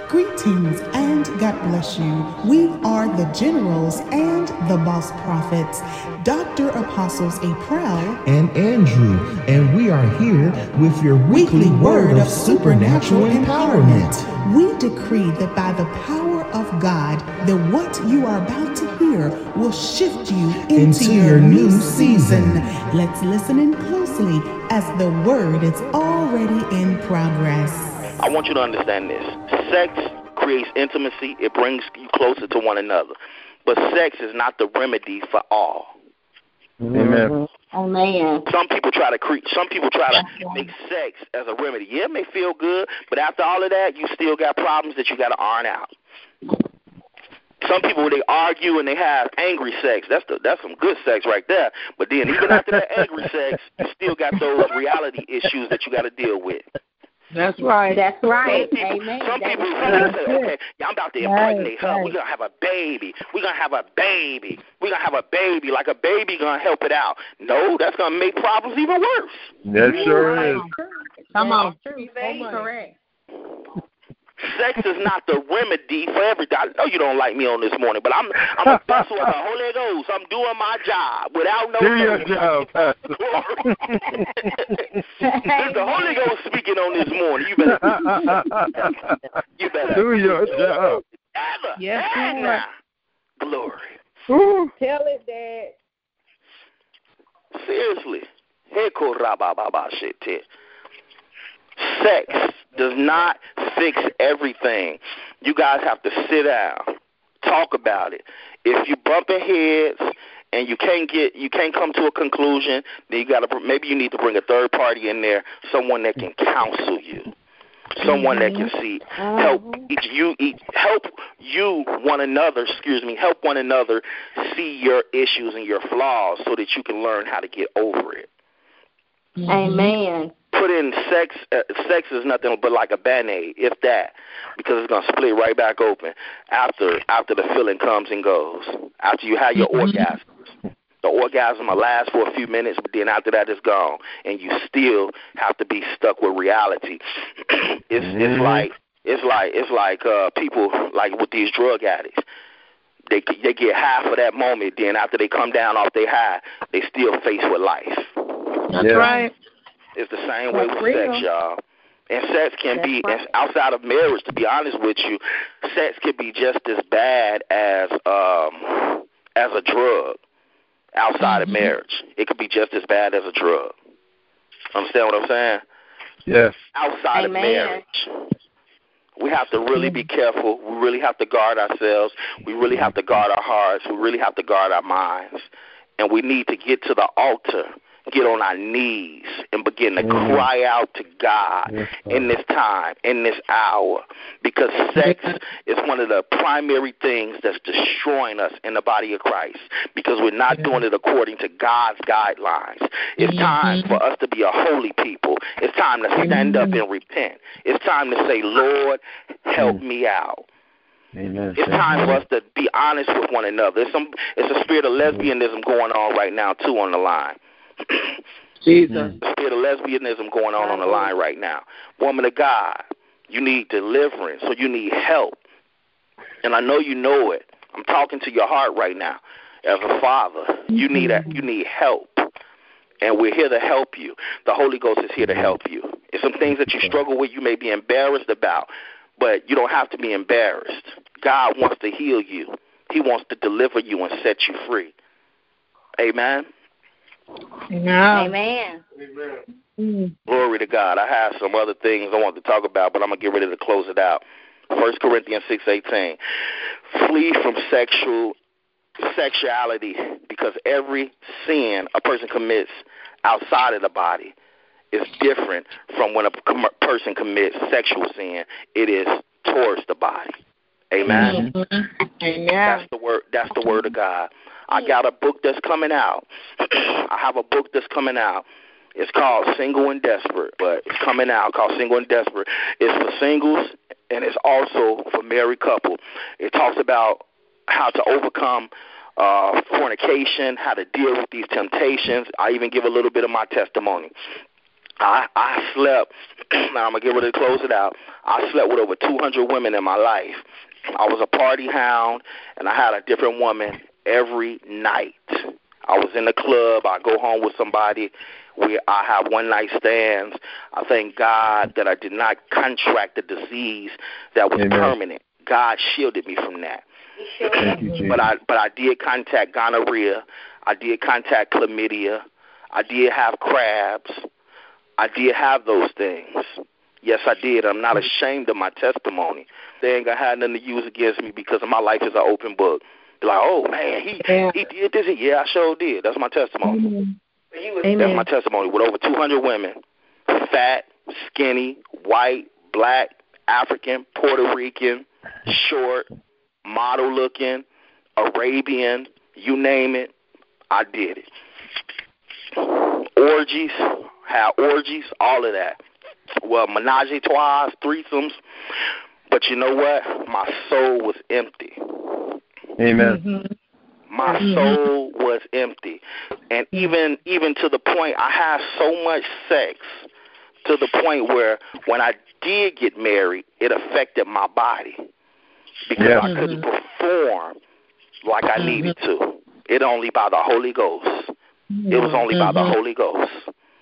Greetings and God bless you. We are the Generals and the Boss Prophets, Dr. Apostles April and Andrew, and we are here with your weekly word of supernatural empowerment. We decree that by the power of God, that what you are about to hear will shift you into your new season. Let's listen in closely as the word is already in progress. I want you to understand this. Sex creates intimacy. It brings you closer to one another. But sex is not the remedy for all. Amen. Amen. Some people try to make sex as a remedy. Yeah, it may feel good, but after all of that, you still got problems that you got to iron out. Some people, they argue and they have angry sex. That's some good sex right there. But then even after that angry sex, you still got those reality issues that you got to deal with. That's right. That's right. Amen. Some people say, okay, I'm about to impregnate her. We're going to have a baby. We're going to have a baby. We're going to have a baby. Like a baby going to help it out. No, that's going to make problems even worse. That sure is. Come on. Correct. Sex is not the remedy for everything. I know you don't like me on this morning, but I'm a vessel of the Holy Ghost. I'm doing my job without no. Do your job, Pastor. It's the Holy Ghost speaking on this morning. You better do your job. Yes, now. Glory. Ooh. Tell it, Dad. Seriously. Sex does not fix everything. You guys have to sit down, talk about it. If you bumping heads and you can't come to a conclusion, then maybe you need to bring a third party in there, someone that can counsel you, someone that can help one another see your issues and your flaws so that you can learn how to get over it. Amen. Put in sex. Sex is nothing but like a Band-Aid, if that, because it's going to split right back open after the feeling comes and goes. After you have your orgasms, the orgasm will last for a few minutes, but then after that it's gone, and you still have to be stuck with reality. It's like people like with these drug addicts. They get half of that moment, then after they come down off their high, they still faced with life. That's right. It's the same way with sex, y'all. And sex can be, outside of marriage, to be honest with you, sex can be just as bad as a drug outside of marriage. It could be just as bad as a drug. Understand what I'm saying? Yes. Outside of marriage. We have to really be careful. We really have to guard ourselves. We really have to guard our hearts. We really have to guard our minds. And we need to get to the altar, get on our knees, and begin to cry out to God in this time, in this hour, because sex is one of the primary things that's destroying us in the body of Christ, because we're not doing it according to God's guidelines. It's time for us to be a holy people. It's time to stand up and repent. It's time to say, Lord, help me out. Amen. It's time for us to be honest with one another. It's a spirit of lesbianism going on right now, too, on the line. Jesus. The spirit of lesbianism going on the line right now. Woman of God, you need deliverance, so you need help. And I know you know it. I'm talking to your heart right now. As a father, you need help. And we're here to help you. The Holy Ghost is here to help you. It's some things that you struggle with, you may be embarrassed about, but you don't have to be embarrassed. God wants to heal you. He wants to deliver you and set you free. Amen. Amen. Glory to God. I have some other things I want to talk about, but I'm going to get ready to close it out. 1 Corinthians 6:18. Flee from sexuality, because every sin a person commits outside of the body is different from when a person commits sexual sin. It is towards the body. Amen. Amen. That's the word of God. I got a book that's coming out. I have a book that's coming out. It's called Single and Desperate, but it's coming out called Single and Desperate. It's for singles, and it's also for married couple. It talks about how to overcome fornication, how to deal with these temptations. I even give a little bit of my testimony. I slept, now I'm going to get ready to close it out. I slept with over 200 women in my life. I was a party hound, and I had a different woman every night. I was in the club. I go home with somebody. I have one-night stands. I thank God that I did not contract the disease that was permanent. God shielded me from that. Thank you, Jesus. But I did contact gonorrhea. I did contact chlamydia. I did have crabs. I did have those things. Yes, I did. I'm not ashamed of my testimony. They ain't going to have nothing to use against me because my life is an open book. They're like, oh, man, he did this. Yeah, I sure did. That's my testimony. That's my testimony with over 200 women, fat, skinny, white, black, African, Puerto Rican, short, model-looking, Arabian, you name it, I did it. Orgies, had orgies, all of that. Well, menage a trois, threesomes. But you know what? My soul was empty. Amen. My soul was empty. And even to the point, I had so much sex to the point where when I did get married, it affected my body because I couldn't perform like I needed to. It only by the Holy Ghost. It was only by the Holy Ghost.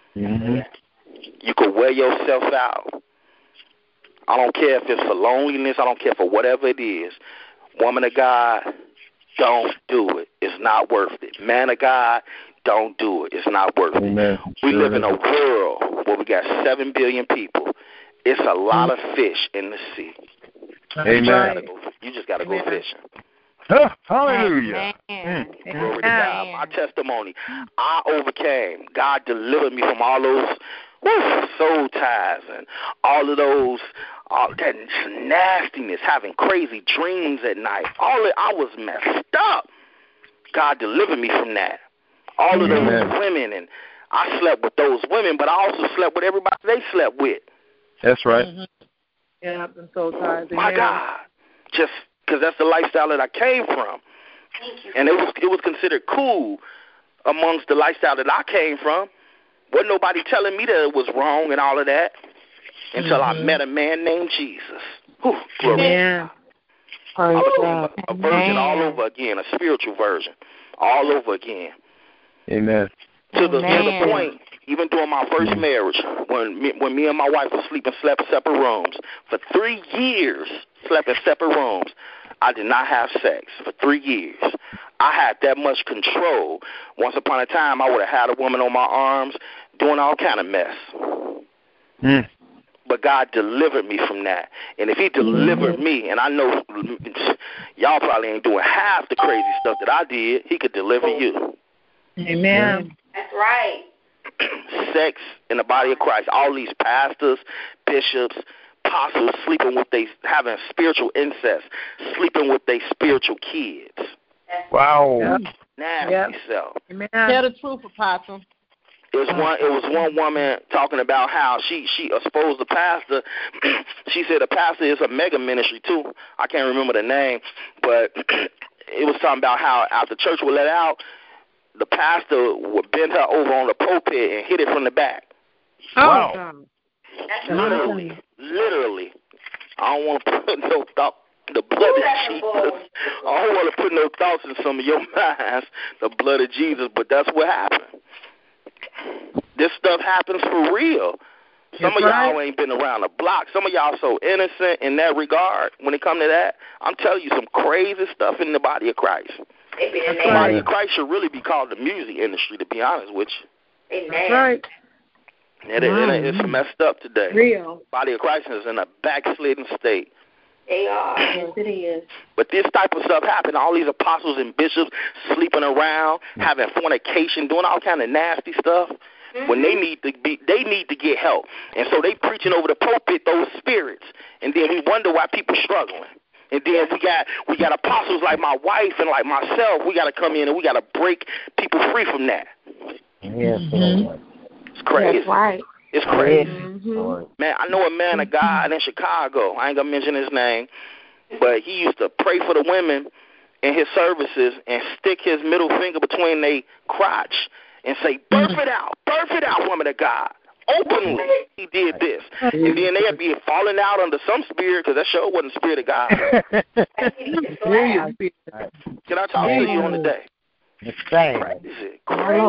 You could wear yourself out. I don't care if it's for loneliness. I don't care for whatever it is. Woman of God, don't do it. It's not worth it. Man of God, don't do it. It's not worth it. We live in a world where we got 7 billion people. It's a lot of fish in the sea. Amen. You just got to go fishing. Hallelujah. Glory to God. My testimony, I overcame. God delivered me from all those soul ties and all of those, all that nastiness, having crazy dreams at night. I was messed up. God delivered me from that. All of those women, and I slept with those women, but I also slept with everybody they slept with. That's right. Yeah, I've been so tired. My God. Just because that's the lifestyle that I came from. And it was considered cool amongst the lifestyle that I came from. Wasn't nobody telling me that it was wrong and all of that until I met a man named Jesus. Whew, glory. I became a virgin all over again, a spiritual virgin all over again. Amen. To the point, even during my first marriage, when me and my wife were sleeping, slept separate rooms. For 3 years, slept in separate rooms. I did not have sex for 3 years. I had that much control. Once upon a time, I would have had a woman on my arms doing all kind of mess. But God delivered me from that. And if he delivered me, and I know y'all probably ain't doing half the crazy stuff that I did, he could deliver you. Amen. That's right. Sex in the body of Christ. All these pastors, bishops, apostles sleeping with having spiritual incest, sleeping with their spiritual kids. Wow. Nasty self. Tell the truth, Apostle. It was one woman talking about how she exposed the pastor. She said the pastor is a mega ministry too. I can't remember the name, but it was talking about how after church would let out, the pastor would bend her over on the pulpit and hit it from the back. Wow. Literally. I don't want to put no thought. The blood of Jesus. I don't want to put no thoughts in some of your minds. The blood of Jesus, but that's what happened. This stuff happens for real. Some of y'all ain't been around the block. Some of y'all so innocent in that regard when it comes to that. I'm telling you some crazy stuff in the body of Christ. The body of Christ should really be called the music industry, to be honest with you. Amen. That's right. It's messed up today. Real. Body of Christ is in a backslidden state. They are. Yes, it is. But this type of stuff happened. All these apostles and bishops sleeping around, having fornication, doing all kind of nasty stuff. When they need to get help, and so they preaching over the pulpit those spirits, and then we wonder why people struggling. And then we got apostles like my wife and like myself. We got to come in and we got to break people free from that. Yes. It's crazy. That's right. It's crazy. Man, I know a man of God in Chicago. I ain't going to mention his name, but he used to pray for the women in his services and stick his middle finger between their crotch and say, birth it out, woman of God. openly he did this. And then they'd be falling out under some spirit, because that sure wasn't the Spirit of God. Can I talk to you on the day? Crazy.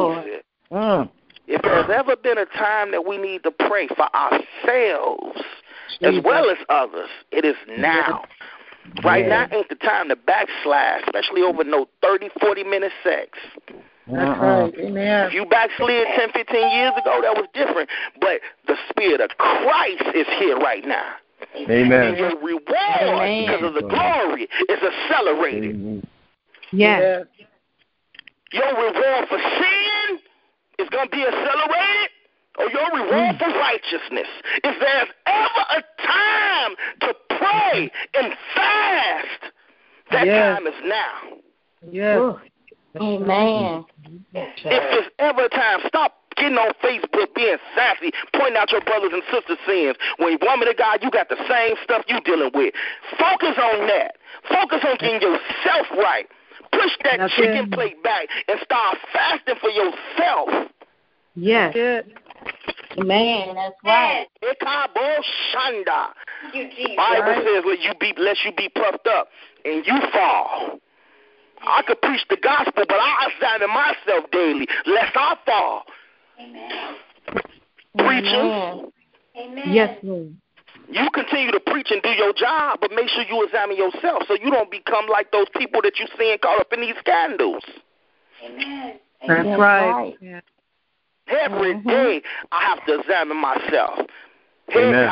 If there's ever been a time that we need to pray for ourselves as well as others, it is now. Right now ain't the time to backslide, especially over no 30, 40-minute sex. That's right. Amen. If you backslid 10, 15 years ago, that was different. But the Spirit of Christ is here right now. Amen. And your reward, because of the glory, is accelerated. Yes. Your reward for sin is going to be accelerated, or your reward for righteousness. If there's ever a time to pray and fast, that time is now. Yes. Amen. If there's ever a time, stop getting on Facebook being sassy, pointing out your brothers and sisters' sins. When you're woman of God, you got the same stuff you dealing with. Focus on that. Focus on getting yourself right. Push that chicken plate back and start fasting for yourself. Yes. Man, that's right. Shanda. Bible says, lest you be puffed up and you fall. I could preach the gospel, but I examine myself daily, lest I fall. Amen. Preachers. Amen. Yes, Lord. You continue to preach and do your job, but make sure you examine yourself so you don't become like those people that you seeing caught up in these scandals. Amen. That's right. Yeah. Every day I have to examine myself. Amen.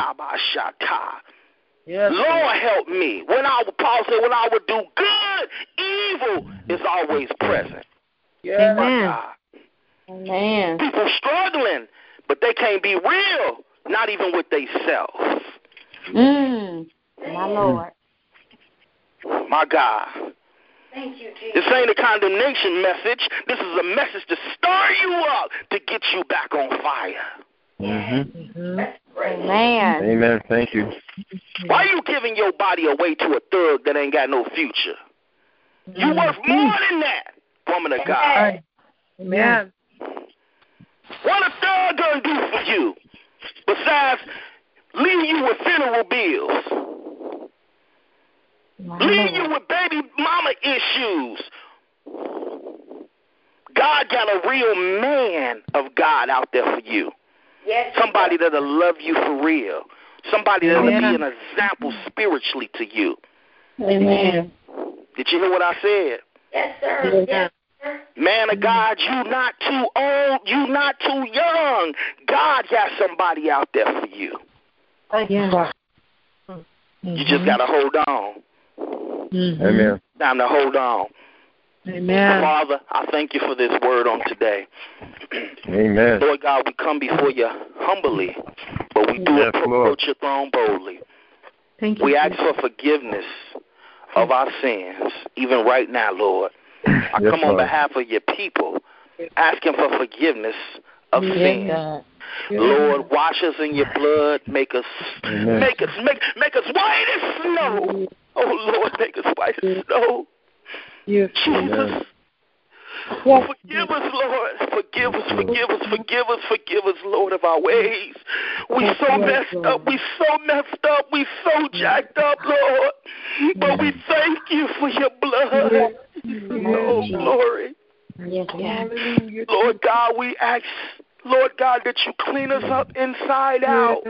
Yes. Lord help me. Paul said, when I would do good, evil is always present. Yes. Amen. People struggling, but they can't be real, not even with themselves. My Lord. My God. Thank you, Jesus. This ain't a condemnation message. This is a message to stir you up, to get you back on fire. Amen. Amen. Thank you. Why are you giving your body away to a thug that ain't got no future? You worth more than that, woman of God. Amen. What a thug gonna do for you besides leave you with funeral bills, leave you with baby mama issues? God got a real man of God out there for you. Yes, somebody that'll love you for real. Somebody that'll be an example spiritually to you. Amen. Did you hear what I said? Yes, sir. Yes, sir. Man of God, you not too old, you not too young. God got somebody out there for you. Yeah. You just got to hold on. Amen. Time to hold on. Amen. Father, I thank you for this word on today. Amen. Lord God, we come before you humbly, but we do approach your throne boldly. Thank you. We ask for forgiveness of our sins, even right now, Lord. I come on behalf of your people, asking for forgiveness of sin. Lord, wash us in your blood, make us white as snow. Oh Lord, make us white as snow. Yes. Jesus. Forgive us, Lord. Forgive us, Lord, of our ways. We so messed up. We so jacked up, Lord. But we thank you for your blood. Oh, glory. Lord God, we ask, Lord God, that you clean us up inside out.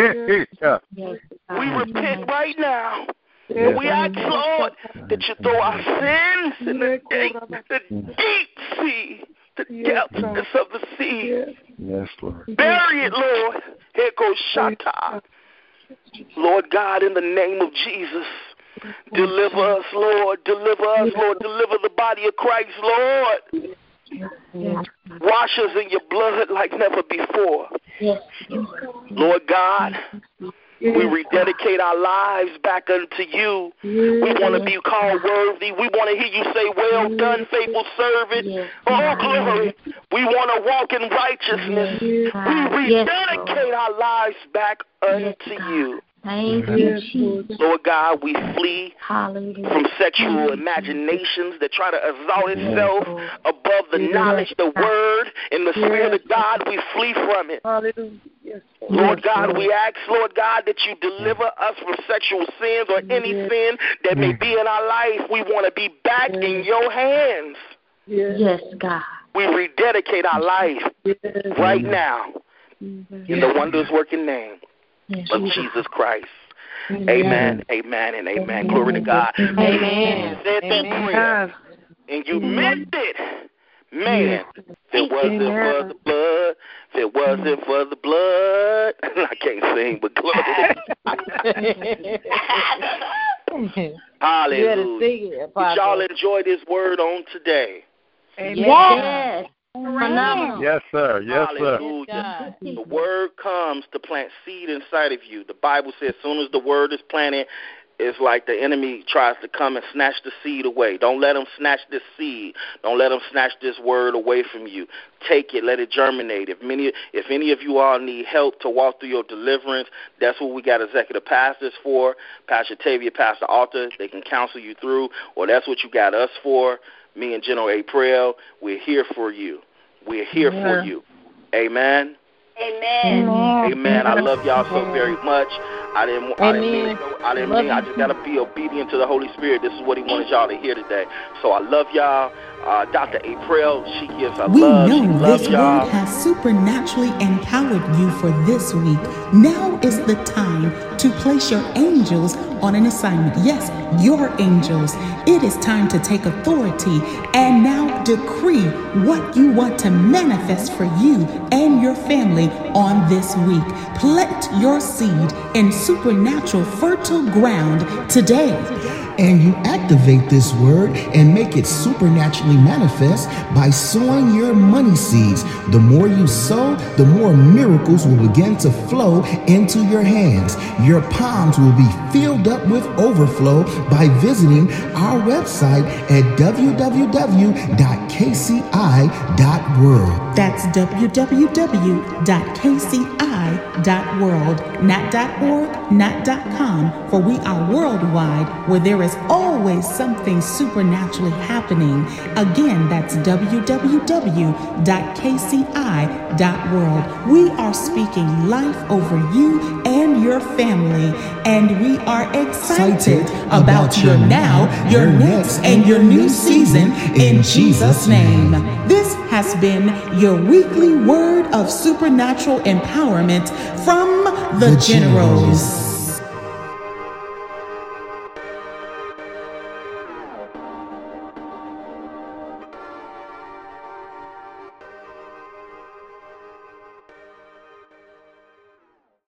We repent right now. And we ask, Lord, that you throw our sins in the deep sea, the depths of the sea. Yes, Lord. Bury it, Lord. Here goes Shata. Lord God, in the name of Jesus, deliver us, Lord. Deliver us, Lord. Deliver the body of Christ, Lord. Wash us in your blood like never before. Lord God, we rededicate our lives back unto you. We want to be called worthy. We want to hear you say, well done, faithful servant. Oh, glory. We want to walk in righteousness. We rededicate our lives back unto you. Thank you, Jesus. Lord God, we flee from sexual imaginations that try to exalt itself above the knowledge, the word, and the Spirit of God. We flee from it. Lord God, we ask, Lord God, that you deliver us from sexual sins or any sin that may be in our life. We want to be back in your hands. Yes, God. We rededicate our life right now in the wondrous working name of Jesus Christ. Amen, amen, and amen. Glory to God. Amen. You said that prayer, and you meant it. Man, if it wasn't for the blood, if it wasn't for the blood, I can't sing, but glory to God. Hallelujah. Did y'all enjoy this word on today? Yes. Phenomenal. Yes, sir. Yes, sir. Hallelujah. The word comes to plant seed inside of you. The Bible says as soon as the word is planted, it's like the enemy tries to come and snatch the seed away. Don't let him snatch this seed. Don't let him snatch this word away from you. Take it. Let it germinate. If any of you all need help to walk through your deliverance, that's what we got executive pastors for. Pastor Tavia, Pastor Arthur, they can counsel you through, or that's what you got us for. Me and General April, we're here for you. We're here for you. Amen. Amen. Amen. I love y'all so very much. I just gotta be obedient to the Holy Spirit. This is what He wanted y'all to hear today. So I love y'all. Dr. April, she gives her love. We She know loves this y'all. word has supernaturally empowered you for this week. Now is the time to place your angels on an assignment. Yes, your angels. It is time to take authority and now decree what you want to manifest for you and your family on this week. Plant your seed in supernatural fertile ground today. And you activate this word and make it supernaturally manifest by sowing your money seeds. The more you sow, the more miracles will begin to flow into your hands. Your palms will be filled up with overflow by visiting our website at www.kci.world. That's www.kci.world, not .org, not .com, for we are worldwide, where there is always something supernaturally happening. Again, that's www.kci.world. We are speaking life over you and your family, and we are excited about your now, your next, and your new season in Jesus' name. This has been your weekly word of supernatural empowerment from the Generals.